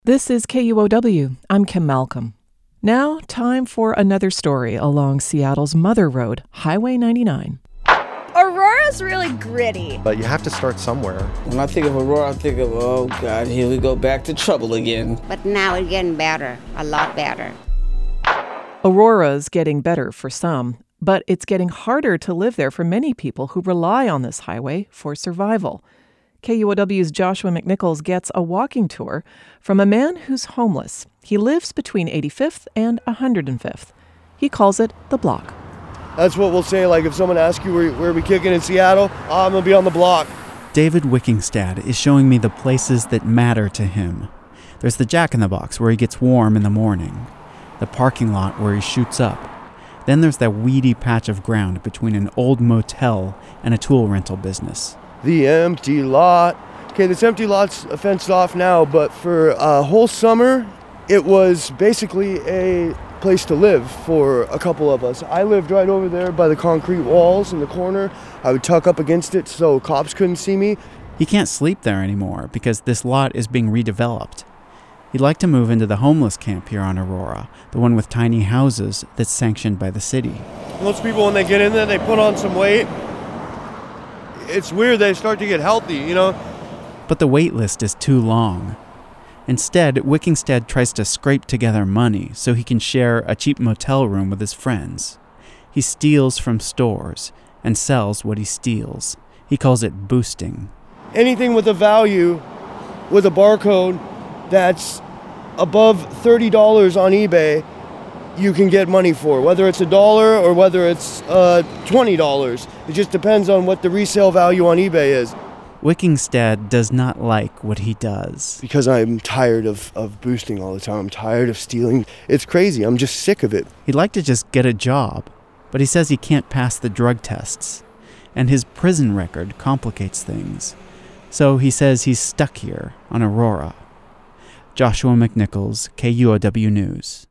This is KUOW. I'm Kim Malcolm. Now, time for another story along Seattle's Mother Road, Highway 99. Aurora's really gritty. But you have to start somewhere. When I think of Aurora, I think of, oh God, here we go back to trouble again. But now it's getting better, a lot better. Aurora's getting better for some, but it's getting harder to live there for many people who rely on this highway for survival. KUOW's Joshua McNichols gets a walking tour from a man who's homeless. He lives between 85th and 105th. He calls it the block. That's what we'll say, like if someone asks you where we kicking in Seattle, I'm going to be on the block. David Wickingstad is showing me the places that matter to him. There's the Jack in the Box where he gets warm in the morning, the parking lot where he shoots up. Then there's that weedy patch of ground between an old motel and a tool rental business. The empty lot. Okay, this empty lot's fenced off now, but for a whole summer, it was basically a place to live for a couple of us. I lived right over there by the concrete walls in the corner. I would tuck up against it so cops couldn't see me. He can't sleep there anymore because this lot is being redeveloped. He'd like to move into the homeless camp here on Aurora, the one with tiny houses that's sanctioned by the city. Most people, when they get in there, they put on some weight. It's weird, they start to get healthy, you know? But the wait list is too long. Instead, Wickingstad tries to scrape together money so he can share a cheap motel room with his friends. He steals from stores and sells what he steals. He calls it boosting. Anything with a value, with a barcode that's above $30 on eBay, you can get money for, whether it's $1 or whether it's $20. It just depends on what the resale value on eBay is. Wickingstad does not like what he does. Because I'm tired of boosting all the time. I'm tired of stealing. It's crazy. I'm just sick of it. He'd like to just get a job, but he says he can't pass the drug tests. And his prison record complicates things. So he says he's stuck here on Aurora. Joshua McNichols, KUOW News.